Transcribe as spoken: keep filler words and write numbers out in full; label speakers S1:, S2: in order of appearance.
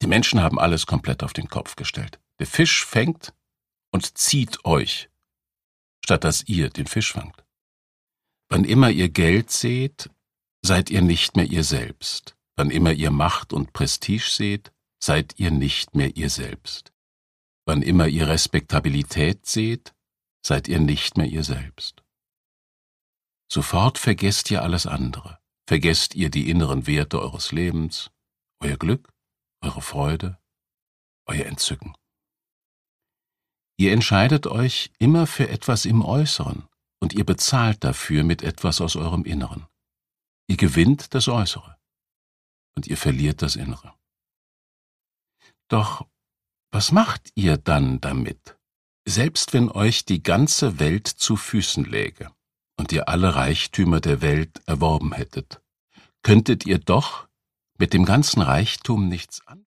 S1: Die Menschen haben alles komplett auf den Kopf gestellt. Der Fisch fängt und zieht euch, statt dass ihr den Fisch fangt. Wann immer ihr Geld seht, seid ihr nicht mehr ihr selbst. Wann immer ihr Macht und Prestige seht, seid ihr nicht mehr ihr selbst. Wann immer ihr Respektabilität seht, seid ihr nicht mehr ihr selbst. Sofort vergesst ihr alles andere. Vergesst ihr die inneren Werte eures Lebens, euer Glück, eure Freude, euer Entzücken. Ihr entscheidet euch immer für etwas im Äußeren und ihr bezahlt dafür mit etwas aus eurem Inneren. Ihr gewinnt das Äußere und ihr verliert das Innere. Doch was macht ihr dann damit? Selbst wenn euch die ganze Welt zu Füßen läge und ihr alle Reichtümer der Welt erworben hättet, könntet ihr doch mit dem ganzen Reichtum nichts anfangen.